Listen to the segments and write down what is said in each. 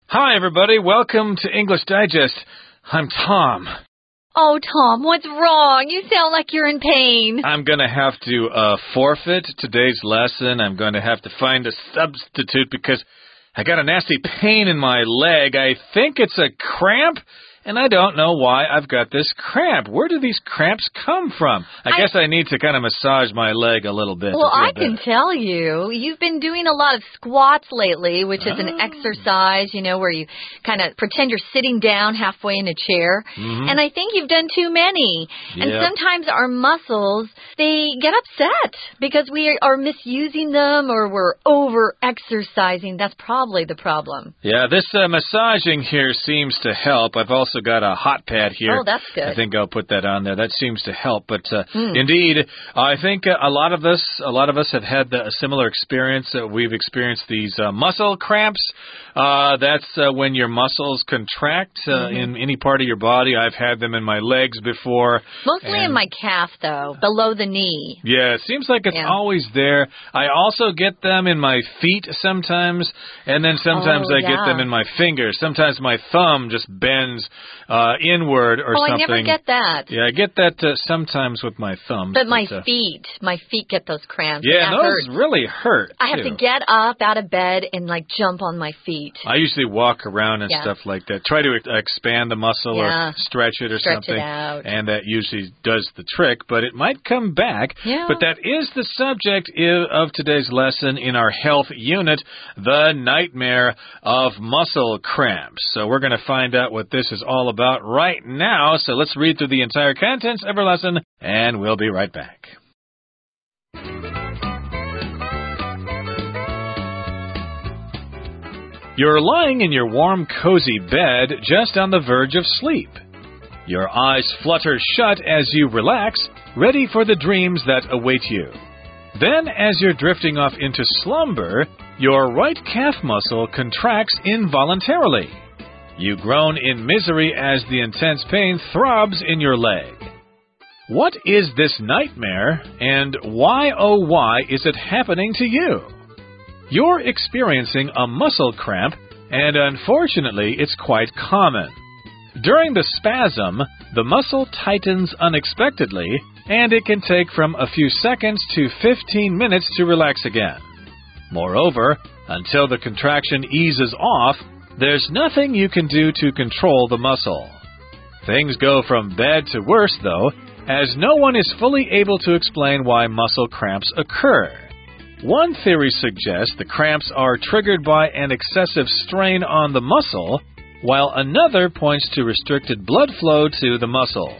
Hi, everybody. Welcome to English Digest. I'm Tom. Oh, Tom, what's wrong? You sound like you're in pain. I'm going to have to forfeit today's lesson. I'm going to have to find a substitute because I got a nasty pain in my leg. I think it's a cramp, and I don't know why I've got this cramp. Where do these cramps come from? I guess I need to kind of massage my leg a little bit. Well, I can tell you, you've been doing a lot of squats lately, which is an exercise, where you kind of pretend you're sitting down halfway in a chair. And I think you've done too many. And sometimes our muscles, they get upset because we are misusing them or we're over-exercising. That's probably the problem. Yeah, this massaging here seems to help. I've also got a hot pad here. Oh, that's good. I think I'll put that on there. That seems to help. But indeed, I think a lot of us have had a similar experience. We've experienced these muscle cramps. That's when your muscles contract in any part of your body. I've had them in my legs before. Mostly in my calf, though, below the knee. Yeah, it seems like it's always there. I also get them in my feet sometimes, and then sometimes I get them in my fingers. Sometimes my thumb just bends inward or something. I never get that. Yeah, I get that sometimes with my thumbs. But my feet get those cramps. Yeah, those really hurt. I have to get up out of bed and jump on my feet. I usually walk around and stuff like that. Try to expand the muscle or stretch it or something. It out. And that usually does the trick, but it might come back. Yeah. But that is the subject of today's lesson in our health unit, the nightmare of muscle cramps. So we're going to find out what this is all about right now. So let's read through the entire contents of our lesson, and we'll be right back. You're lying in your warm, cozy bed just on the verge of sleep. Your eyes flutter shut as you relax, ready for the dreams that await you. Then, as you're drifting off into slumber, your right calf muscle contracts involuntarily. You groan in misery as the intense pain throbs in your leg. What is this nightmare, and why, oh why, is it happening to you? You're experiencing a muscle cramp, and unfortunately, it's quite common. During the spasm, the muscle tightens unexpectedly, and it can take from a few seconds to 15 minutes to relax again. Moreover, until the contraction eases off, there's nothing you can do to control the muscle. Things go from bad to worse, though, as no one is fully able to explain why muscle cramps occur. One theory suggests the cramps are triggered by an excessive strain on the muscle, while another points to restricted blood flow to the muscle.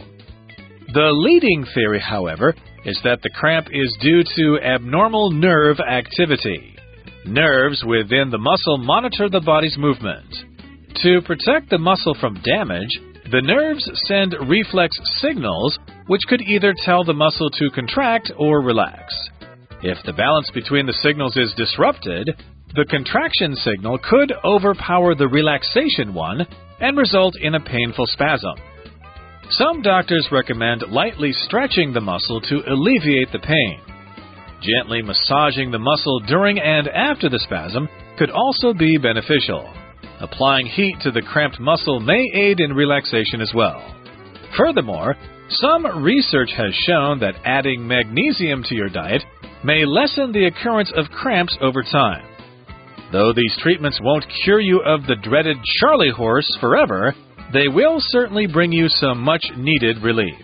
The leading theory, however, is that the cramp is due to abnormal nerve activity. Nerves within the muscle monitor the body's movement. To protect the muscle from damage, the nerves send reflex signals which could either tell the muscle to contract or relax. If the balance between the signals is disrupted, the contraction signal could overpower the relaxation one and result in a painful spasm. Some doctors recommend lightly stretching the muscle to alleviate the pain. Gently massaging the muscle during and after the spasm could also be beneficial. Applying heat to the cramped muscle may aid in relaxation as well. Furthermore, some research has shown that adding magnesium to your diet may lessen the occurrence of cramps over time. Though these treatments won't cure you of the dreaded Charlie horse forever, they will certainly bring you some much-needed relief.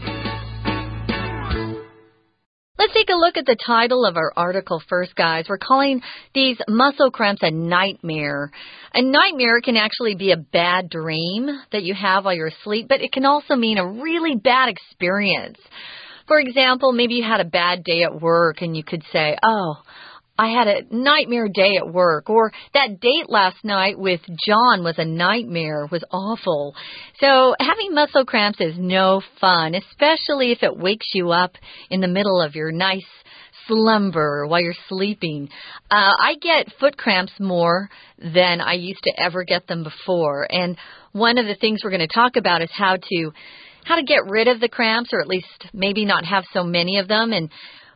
Let's take a look at the title of our article first, guys. We're calling these muscle cramps a nightmare. A nightmare can actually be a bad dream that you have while you're asleep, but it can also mean a really bad experience. For example, maybe you had a bad day at work and you could say, oh, I had a nightmare day at work, or that date last night with John was a nightmare, was awful. So having muscle cramps is no fun, especially if it wakes you up in the middle of your nice slumber while you're sleeping. I get foot cramps more than I used to ever get them before. And one of the things we're going to talk about is how to get rid of the cramps, or at least maybe not have so many of them. And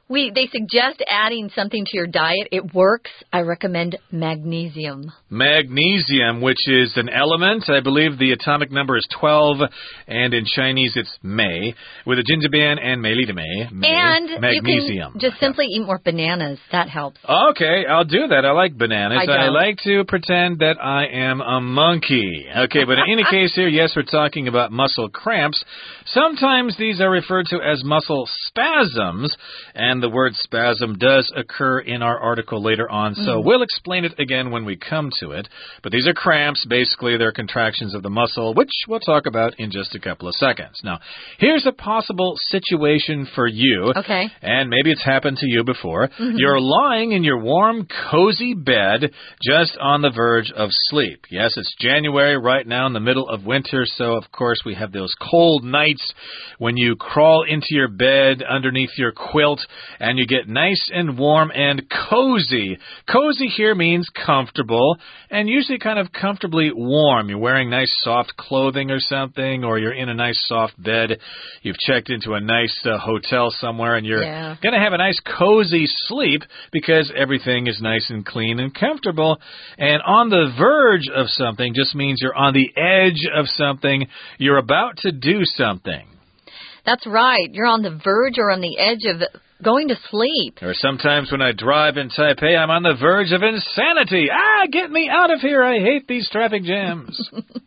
They suggest adding something to your diet. It works. I recommend magnesium. Magnesium, which is an element. I believe the atomic number is 12, and in Chinese it's mei, with a jinjibian and mei li de mei. And magnesium. You can just simply eat more bananas. That helps. Okay, I'll do that. I like bananas. I like to pretend that I am a monkey. Okay, but in any case here, yes, we're talking about muscle cramps. Sometimes these are referred to as muscle spasms, and the word spasm does occur in our article later on, so we'll explain it again when we come to it. But these are cramps. Basically, they're contractions of the muscle, which we'll talk about in just a couple of seconds. Now, here's a possible situation for you. Okay. And maybe it's happened to you before. You're lying in your warm, cozy bed just on the verge of sleep. Yes, it's January right now in the middle of winter, so of course we have those cold nights when you crawl into your bed underneath your quilt and you get nice and warm and cozy. Cozy here means comfortable and usually kind of comfortably warm. You're wearing nice soft clothing or something, or you're in a nice soft bed. You've checked into a nice hotel somewhere and you're going to have a nice cozy sleep because everything is nice and clean and comfortable. And on the verge of something just means you're on the edge of something. You're about to do something. That's right. You're on the verge or on the edge of going to sleep. Or sometimes when I drive in Taipei, I'm on the verge of insanity. Get me out of here. I hate these traffic jams.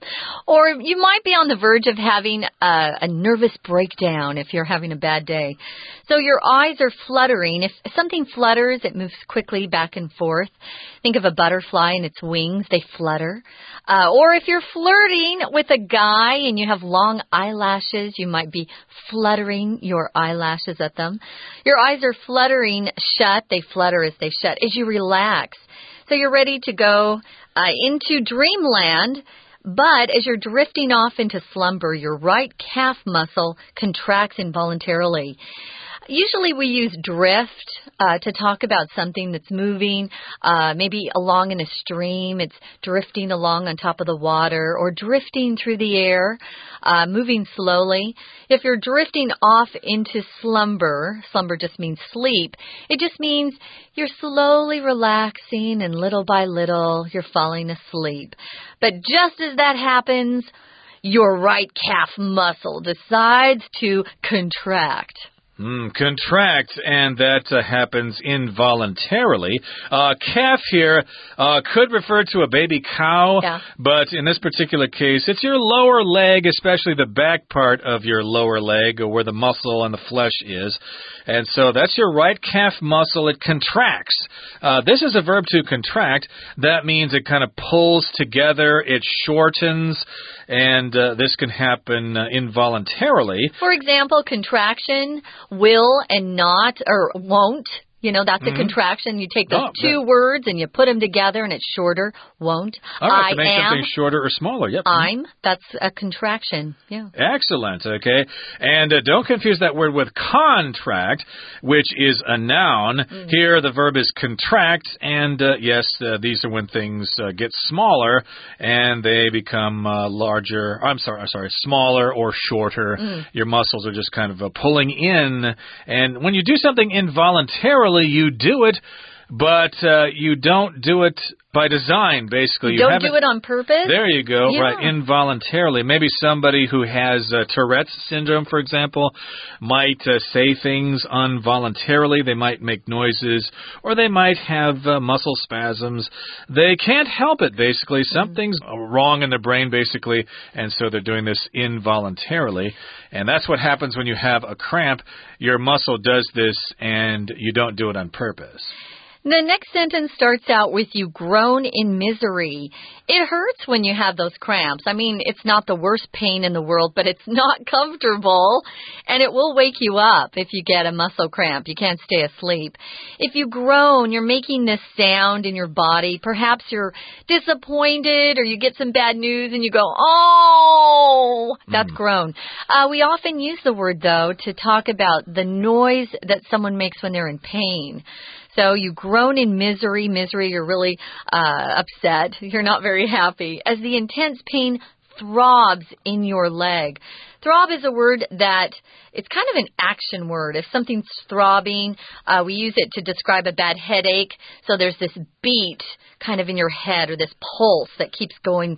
Or you might be on the verge of having a nervous breakdown if you're having a bad day. So your eyes are fluttering. If something flutters, it moves quickly back and forth. Think of a butterfly and its wings. They flutter. Or if you're flirting with a guy and you have long eyelashes, you might be fluttering your eyelashes at them. Your eyes are fluttering shut. They flutter as they shut as you relax. So you're ready to go into dreamland. But as you're drifting off into slumber, your right calf muscle contracts involuntarily. Usually we use drift to talk about something that's moving, maybe along in a stream. It's drifting along on top of the water or drifting through the air, moving slowly. If you're drifting off into slumber, slumber just means sleep. It just means you're slowly relaxing and little by little you're falling asleep. But just as that happens, your right calf muscle decides to contract. Contract, and that happens involuntarily. Calf here could refer to a baby cow, but in this particular case, it's your lower leg, especially the back part of your lower leg, or where the muscle and the flesh is. And so that's your right calf muscle. It contracts. This is a verb to contract. That means it kind of pulls together, it shortens, and this can happen involuntarily. For example, contraction, will and not, or won't. You know, that's a contraction. You take those two words and you put them together and it's shorter. Won't. All right, to make something shorter or smaller. Yep. I'm. That's a contraction. Yeah. Excellent. Okay. And don't confuse that word with contract, which is a noun. Here, the verb is contract. And yes, these are when things get smaller and they become larger. I'm sorry, smaller or shorter. Your muscles are just kind of pulling in. And when you do something involuntarily, you do it, but you don't do it by design, basically. You don't do it on purpose? There you go, right, involuntarily. Maybe somebody who has Tourette's syndrome, for example, might say things involuntarily. They might make noises, or they might have muscle spasms. They can't help it, basically. Something's wrong in their brain, basically, and so they're doing this involuntarily. And that's what happens when you have a cramp. Your muscle does this, and you don't do it on purpose. The next sentence starts out with you groan in misery. It hurts when you have those cramps. I mean, it's not the worst pain in the world, but it's not comfortable, and it will wake you up if you get a muscle cramp. You can't stay asleep. If you groan, you're making this sound in your body. Perhaps you're disappointed or you get some bad news and you go, oh, that's groan. We often use the word, though, to talk about the noise that someone makes when they're in pain. So you groan in misery. Misery, you're really upset. You're not very happy. As the intense pain throbs in your leg. Throb is a word that it's kind of an action word. If something's throbbing, we use it to describe a bad headache. So there's this beat kind of in your head or this pulse that keeps going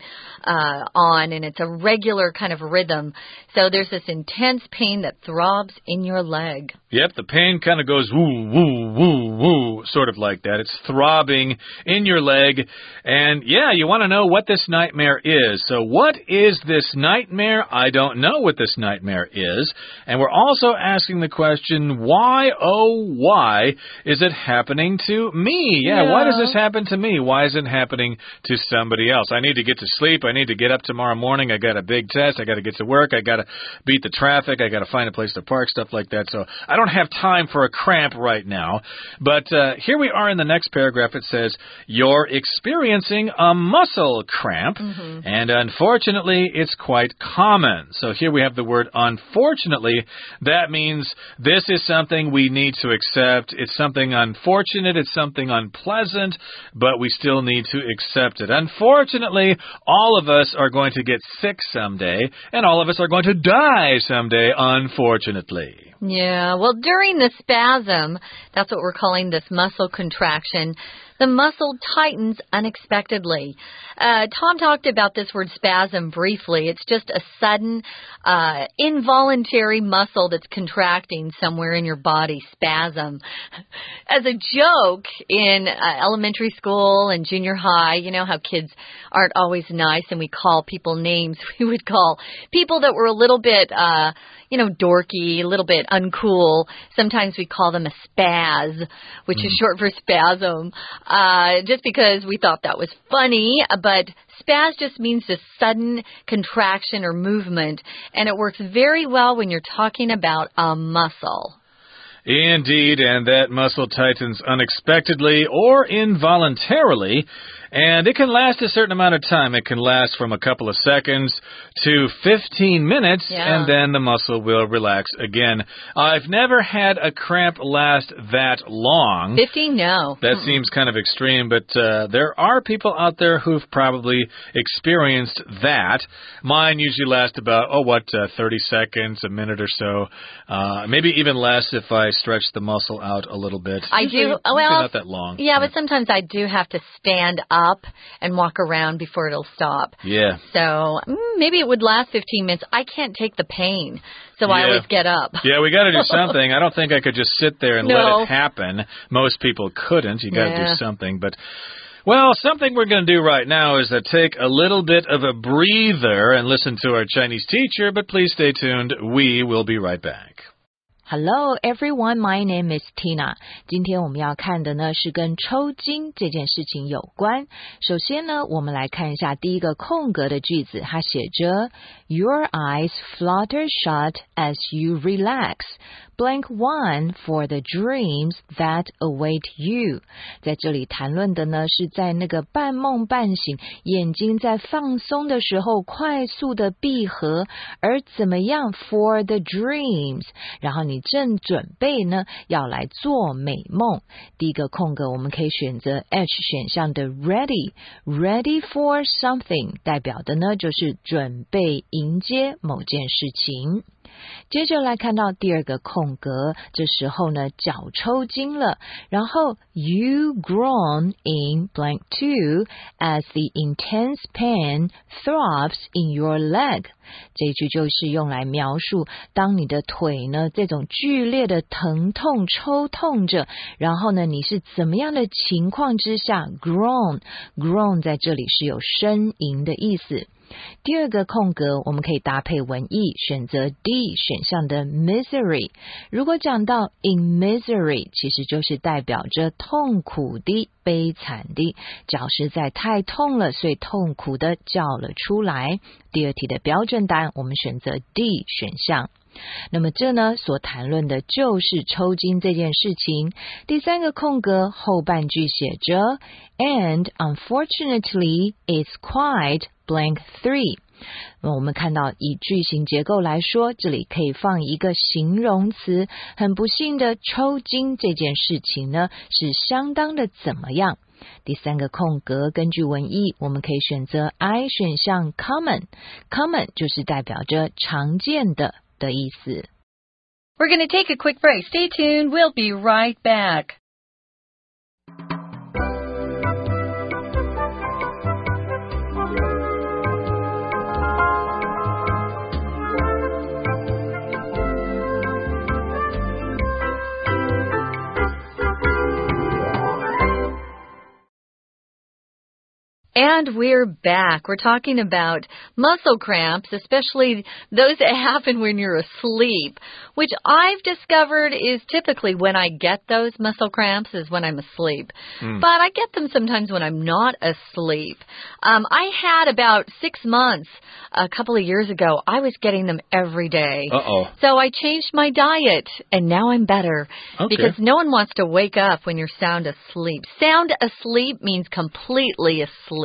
on, and it's a regular kind of rhythm. So there's this intense pain that throbs in your leg. Yep, the pain kind of goes woo, woo, woo, woo, sort of like that. It's throbbing in your leg. And yeah, you want to know what this nightmare is. So what is this nightmare? I don't know what this nightmare is. And we're also asking the question, why, oh, why is it happening to me? Yeah, why does this happen to me? Why is it happening to somebody else? I need to get to sleep. I need to get up tomorrow morning. I got a big test. I got to get to work. I got to beat the traffic. I got to find a place to park, stuff like that. So I don't have time for a cramp right now. But here we are in the next paragraph. It says, you're experiencing a muscle cramp. And unfortunately, it's quite common. So here we have the word unfortunately. That means this is something we need to accept. It's something unfortunate. It's something unpleasant, but we still need to accept it. Unfortunately, all of us are going to get sick someday, and all of us are going to die someday, unfortunately. Yeah, well, during the spasm, that's what we're calling this muscle contraction, the muscle tightens unexpectedly. Tom talked about this word spasm briefly. It's just a sudden, involuntary muscle that's contracting somewhere in your body, spasm. As a joke in elementary school and junior high, you know how kids aren't always nice and we call people names. We would call people that were a little bit, dorky, a little bit uncool. Sometimes we call them a spaz, which is short for spasm, just because we thought that was funny. But spaz just means this sudden contraction or movement, and it works very well when you're talking about a muscle. Indeed, and that muscle tightens unexpectedly or involuntarily, and it can last a certain amount of time. It can last from a couple of seconds to 15 minutes, and then the muscle will relax again. I've never had a cramp last that long. 15? No. That seems kind of extreme, but there are people out there who've probably experienced that. Mine usually lasts about, 30 seconds, a minute or so. Maybe even less if I stretch the muscle out a little bit. I do. Well, not that long. Yeah, but sometimes I do have to stand up and walk around before it'll stop. Yeah. So maybe it would last 15 minutes. I can't take the pain, so I always get up. Yeah, we got to do something. I don't think I could just sit there and let it happen. Most people couldn't. You got to do something. But well, something we're going to do right now is to take a little bit of a breather and listen to our Chinese teacher. But please stay tuned. We will be right back. Hello everyone, my name is Tina. 今天我们要看的呢是跟抽筋这件事情有关。首先呢，我们来看一下第一个空格的句子，它写着 Your eyes flutter shut as you relax. Blank one for the dreams that await you. 在这里谈论的呢是在那个半梦半醒，眼睛在放松的时候快速的闭合，而怎么样 for the dreams， 然后你正准备呢要来做美梦。第一个空格我们可以选择 H 选项的 ready for something， 代表的呢就是准备迎接某件事情。接着来看到第二个空格，这时候呢脚抽筋了，然后 you groan in blank 2 as the intense pain throbs in your leg。 这一句就是用来描述当你的腿呢这种剧烈的疼痛抽痛着，然后呢你是怎么样的情况之下 groan 在这里是有呻吟的意思。第二个空格我们可以搭配文意，选择 D 选项的 misery。 如果讲到 in misery， 其实就是代表着痛苦的、悲惨的，脚实在太痛了，所以痛苦的叫了出来。第二题的标准答案我们选择 D 选项。那么这呢所谈论的就是抽筋这件事情。第三个空格后半句写着 And unfortunately it's quite blank 3。 那么我们看到以句型结构来说，这里可以放一个形容词，很不幸的抽筋这件事情呢是相当的怎么样。第三个空格，根据文意，我们可以选择 I 选项 common 就是代表着常见的意思。 We're going to take a quick break. Stay tuned. We'll be right back. And we're back. We're talking about muscle cramps, especially those that happen when you're asleep, which I've discovered is typically when I get those muscle cramps is when I'm asleep. But I get them sometimes when I'm not asleep. I had about 6 months a couple of years ago. I was getting them every day. So I changed my diet, and now I'm better. Okay. Because no one wants to wake up when you're sound asleep. Sound asleep means completely asleep.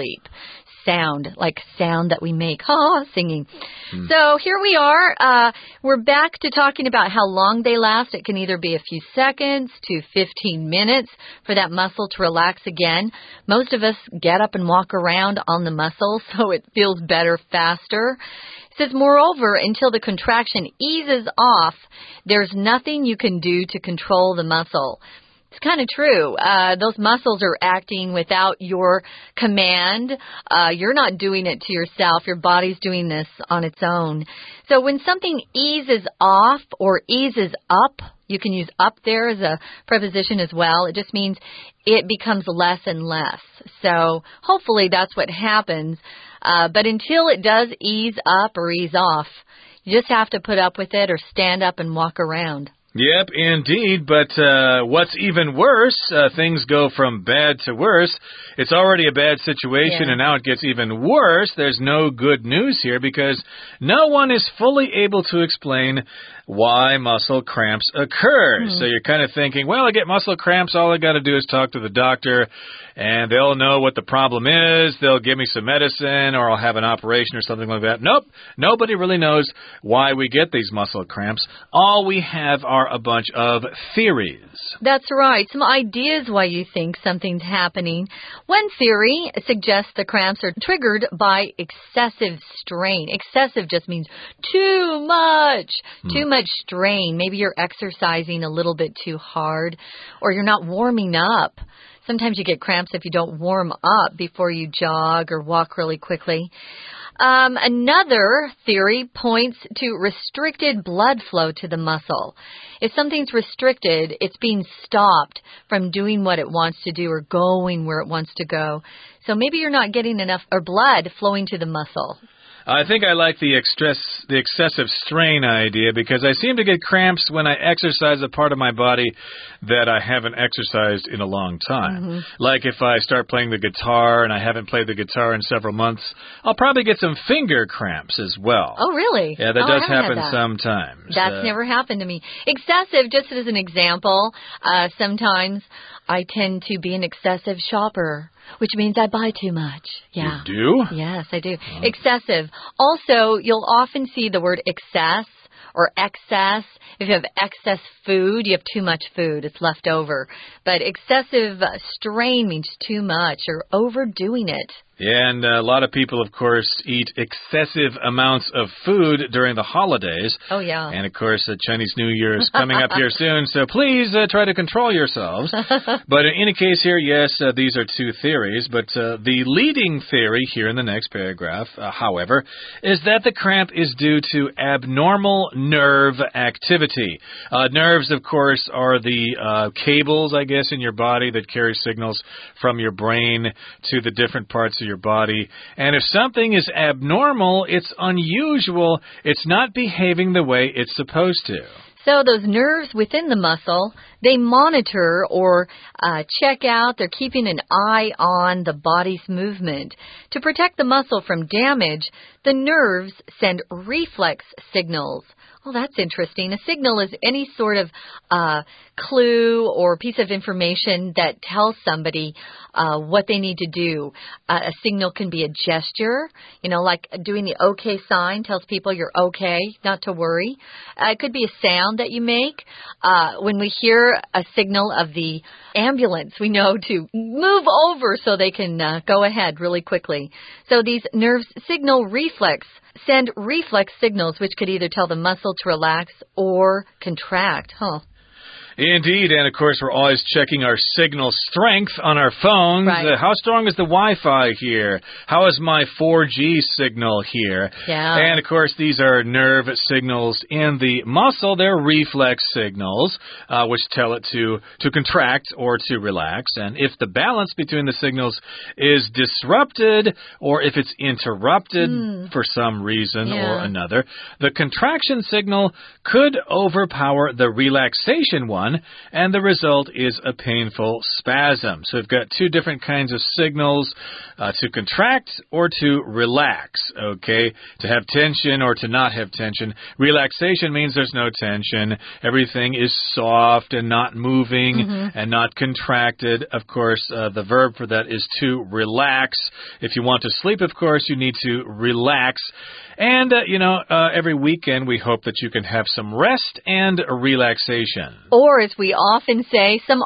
Sound, like sound that we make, singing. So here we are. We're back to talking about how long they last. It can either be a few seconds to 15 minutes for that muscle to relax again. Most of us get up and walk around on the muscle, so it feels better faster. It says, moreover, until the contraction eases off, there's nothing you can do to control the muscle. It's kind of true. Those muscles are acting without your command. You're not doing it to yourself. Your body's doing this on its own. So when something eases off or eases up, you can use up there as a preposition as well. It just means it becomes less and less. So hopefully that's what happens. But until it does ease up or ease off, you just have to put up with it or stand up and walk around. Yep, indeed. But what's even worse, things go from bad to worse. It's already a bad situation, and now it gets even worse. There's no good news here because no one is fully able to explain why muscle cramps occur. So you're kind of thinking, well, I get muscle cramps. All I got to do is talk to the doctor, and they'll know what the problem is. They'll give me some medicine, or I'll have an operation or something like that. Nope, nobody really knows why we get these muscle cramps. All we have are a bunch of theories. That's right. Some ideas why you think something's happening. One theory suggests the cramps are triggered by excessive strain. Excessive just means too much. Too much strain. Maybe you're exercising a little bit too hard, or you're not warming up. Sometimes you get cramps if you don't warm up before you jog or walk really quickly. Another theory points to restricted blood flow to the muscle. If something's restricted, it's being stopped from doing what it wants to do or going where it wants to go. So maybe you're not getting enough or blood flowing to the muscle. I think I like the excessive strain idea because I seem to get cramps when I exercise a part of my body that I haven't exercised in a long time. Like if I start playing the guitar and I haven't played the guitar in several months, I'll probably get some finger cramps as well. Oh, really? Yeah, that does happen sometimes. That's never happened to me. Excessive, just as an example, sometimes I tend to be an excessive shopper, which means I buy too much. Yeah. You do? Yes, I do. Excessive. Also, you'll often see the word excess or excess. If you have excess food, you have too much food. It's left over. But excessive strain means too much or overdoing it. Yeah, and a lot of people, of course, eat excessive amounts of food during the holidays. Oh, yeah. And, of course, Chinese New Year is coming up here soon, so please try to control yourselves. But in any case here, yes, these are two theories. But the leading theory here in the next paragraph, however, is that the cramp is due to abnormal nerve activity. Nerves, of course, are the cables, I guess, in your body that carry signals from your brain to the different parts of your body. And if something is abnormal, it's unusual, it's not behaving the way it's supposed to. So those nerves within the muscle, they monitor or check out. They're keeping an eye on the body's movement. To protect the muscle from damage, the nerves send reflex signals. Well, that's interesting. A signal is any sort of clue or piece of information that tells somebody what they need to do. A signal can be a gesture, like doing the okay sign tells people you're okay, not to worry. It could be a sound that you make. When we hear a signal of the ambulance, we know to move over so they can go ahead really quickly. So these nerves send reflex signals, which could either tell the muscle to relax or contract. Indeed, and of course we're always checking our signal strength on our phones. Right. How strong is the Wi-Fi here? How is my 4G signal here? Yeah. And of course these are nerve signals in the muscle. They're reflex signals, which tell it to contract or to relax. And if the balance between the signals is disrupted or if it's interrupted for some reason or another, the contraction signal could overpower the relaxation one, and the result is a painful spasm. So we've got two different kinds of signals, to contract or to relax, okay? To have tension or to not have tension. Relaxation means there's no tension. Everything is soft and not moving and not contracted. Of course, the verb for that is to relax. If you want to sleep, of course, you need to relax. And, every weekend we hope that you can have some rest and relaxation. Or, as we often say, some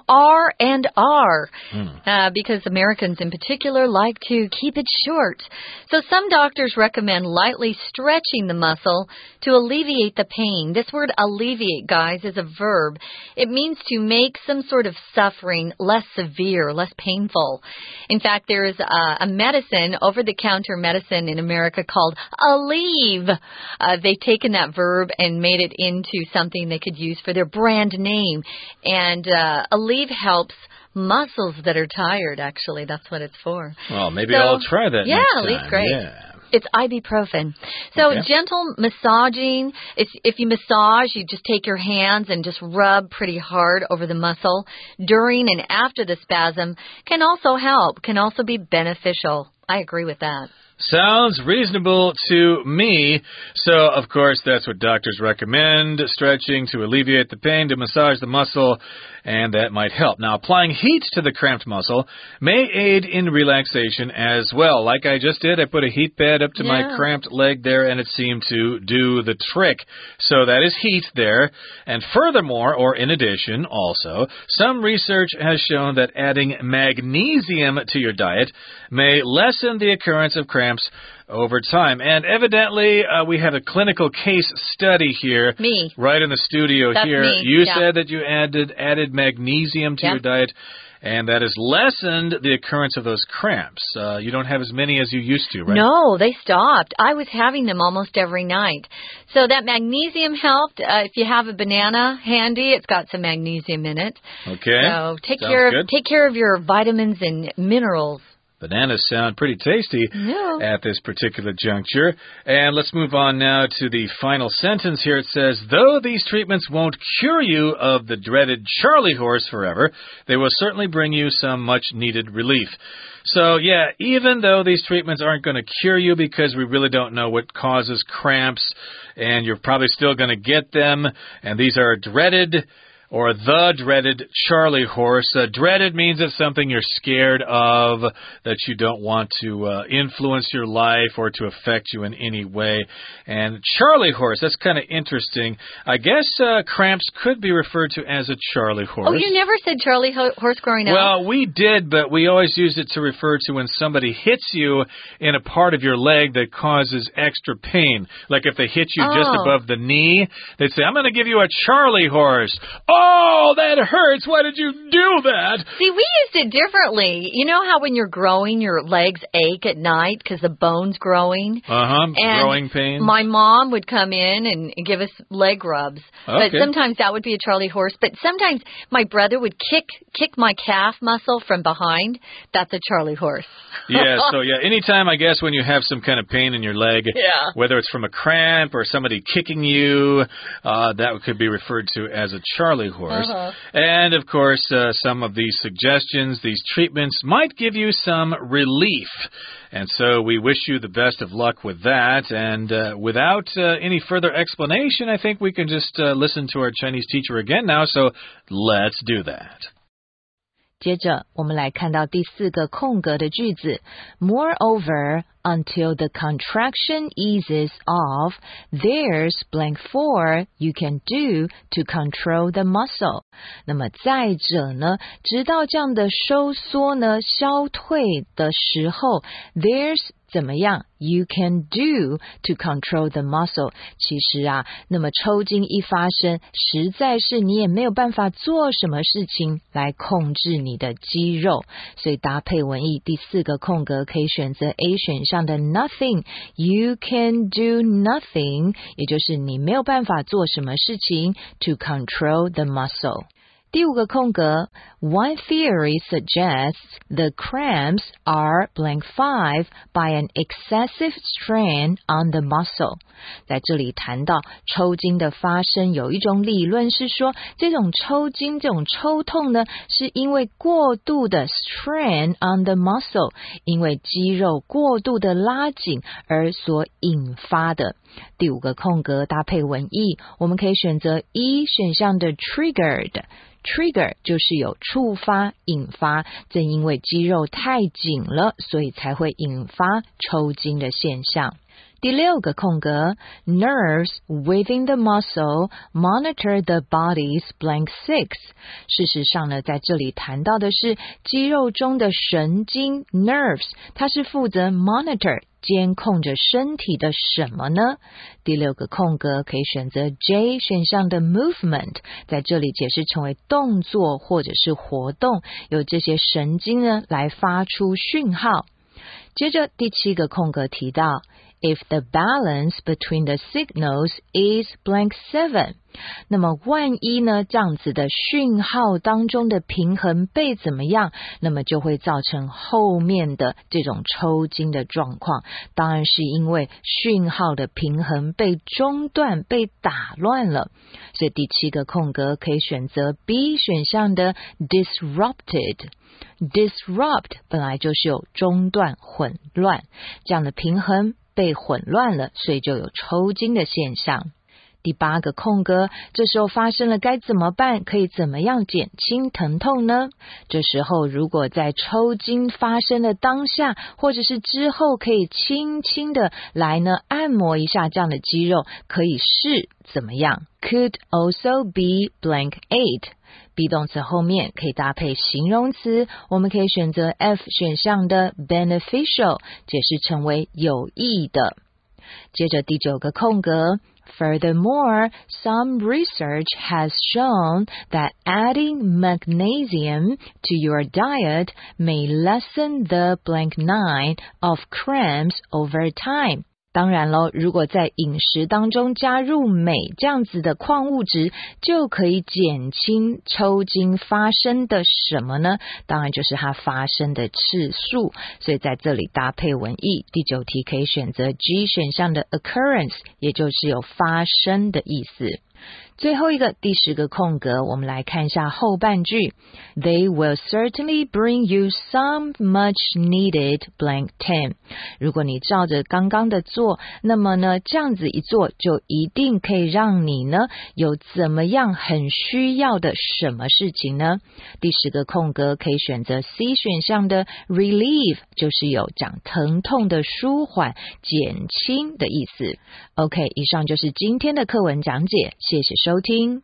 R&R. Because Americans in particular like to keep it short. So some doctors recommend lightly stretching the muscle to alleviate the pain. This word alleviate, guys, is a verb. It means to make some sort of suffering less severe, less painful. In fact, there is a medicine, over-the-counter medicine in America called Aleve. They've taken that verb and made it into something they could use for their brand name. And Aleve helps muscles that are tired, actually. That's what it's for. Well, maybe I'll try that next time. Aleve's great. Yeah. It's ibuprofen. So gentle massaging, if you massage, you just take your hands and just rub pretty hard over the muscle during and after the spasm can also help, can also be beneficial. I agree with that. Sounds reasonable to me. So, of course, that's what doctors recommend, stretching to alleviate the pain, to massage the muscle, and that might help. Now, applying heat to the cramped muscle may aid in relaxation as well. Like I just did, I put a heat pad up to my cramped leg there, and it seemed to do the trick. So that is heat there. And furthermore, or in addition also, some research has shown that adding magnesium to your diet may lessen the occurrence of cramps over time. And evidently, we have a clinical case study here. Me. Right in the studio That's here. Me. You said that you added magnesium to your diet, and that has lessened the occurrence of those cramps. You don't have as many as you used to, right? No, they stopped. I was having them almost every night. So that magnesium helped. If you have a banana handy, it's got some magnesium in it. Okay. So take care of your vitamins and minerals. Bananas sound pretty tasty at this particular juncture. And let's move on now to the final sentence here. It says, though these treatments won't cure you of the dreaded Charlie horse forever, they will certainly bring you some much-needed relief. So, even though these treatments aren't going to cure you because we really don't know what causes cramps, and you're probably still going to get them, and these are dreaded or the dreaded Charlie horse. Dreaded means it's something you're scared of, that you don't want to influence your life or to affect you in any way. And Charlie horse, that's kind of interesting. I guess cramps could be referred to as a Charlie horse. Oh, you never said Charlie horse growing up? Well, we did, but we always used it to refer to when somebody hits you in a part of your leg that causes extra pain. Like if they hit you just above the knee, they'd say, I'm going to give you a Charlie horse. Oh, that hurts. Why did you do that? See, we used it differently. You know how when you're growing, your legs ache at night because the bone's growing? Growing pains. My mom would come in and give us leg rubs. Okay. But sometimes that would be a Charlie horse. But sometimes my brother would kick my calf muscle from behind. That's a Charlie horse. Anytime, I guess, when you have some kind of pain in your leg, whether it's from a cramp or somebody kicking you, that could be referred to as a Charlie horse. And, of course, some of these suggestions, these treatments might give you some relief. And so we wish you the best of luck with that. And without any further explanation, I think we can just listen to our Chinese teacher again now. So let's do that. 接着我们来看到第4个空格的句子 Moreover, until the contraction eases off, there's blank 4 you can do to control the muscle. 那么再者呢，直到这样的收缩呢消退的时候 there's 怎么样 you can do to control the muscle. 其实啊，那么抽筋一发生，实在是你也没有办法做什么事情来控制你的肌肉。所以搭配文意第4个空格可以选择 A 选项的 nothing. You can do nothing, 也就是你没有办法做什么事情 to control the muscle. 第5个空格 One theory suggests the cramps are blank 5 by an excessive strain on the muscle. 在这里谈到抽筋的发生，有一种理论是说，这种抽筋这种抽痛呢，是因为过度的 strain on the muscle, 因为肌肉过度的拉紧而所引发的。第5个空格搭配文意，我们可以选择 E 选项的 trigger 就是有触发引发，正因为肌肉太紧了，所以才会引发抽筋的现象。第6个空格 Nerves within the muscle monitor the body's blank 6. 事实上呢，在这里谈到的是肌肉中的神经 nerves, 它是负责 monitor 监控着身体的什么呢？第6个空格可以选择 J 选项的 movement, 在这里解释成为动作或者是活动，由这些神经呢来发出讯号。接着第7个空格提到If the balance between the signals is blank 7, 那么万一呢这样子的讯号当中的平衡被怎么样，那么就会造成后面的这种抽筋的状况。当然是因为讯号的平衡被中断被打乱了。所以第7个空格可以选择 B 选项的 disrupt 本来就是有中断混乱，这样的平衡被混乱了，所以就有抽筋的现象。第8个空格，这时候发生了该怎么办？可以怎么样减轻疼痛呢？这时候如果在抽筋发生的当下，或者是之后，可以轻轻的来呢按摩一下这样的肌肉，可以是怎么样？ Could also be blank 8.be 动词后面可以搭配形容词，我们可以选择 F 选项的 beneficial, 解释成为有益的。接着第9个空格 Furthermore, some research has shown that adding magnesium to your diet may lessen the blank 9 of cramps over time.当然咯，如果在饮食当中加入镁这样子的矿物质，就可以减轻抽筋发生的什么呢？当然就是它发生的次数。所以在这里搭配文意，第9题可以选择 G 选项的 occurrence, 也就是有发生的意思。最后一个第10个空格，我们来看一下后半句 They will certainly bring you some much needed blank 10. 如果你照着刚刚的做，那么呢这样子一做就一定可以让你呢有怎么样很需要的什么事情呢？第10个空格可以选择 C 选项的 relieve, 就是有讲疼痛的舒缓减轻的意思。 OK, 以上就是今天的课文讲解，谢谢收听。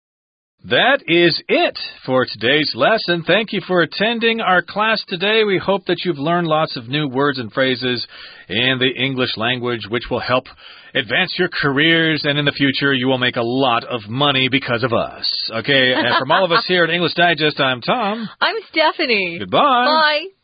That is it for today's lesson. Thank you for attending our class today. We hope that you've learned lots of new words and phrases in the English language, which will help advance your careers, and in the future you will make a lot of money because of us. Okay, and from all of us here at English Digest, I'm Tom. I'm Stephanie. Goodbye. Bye.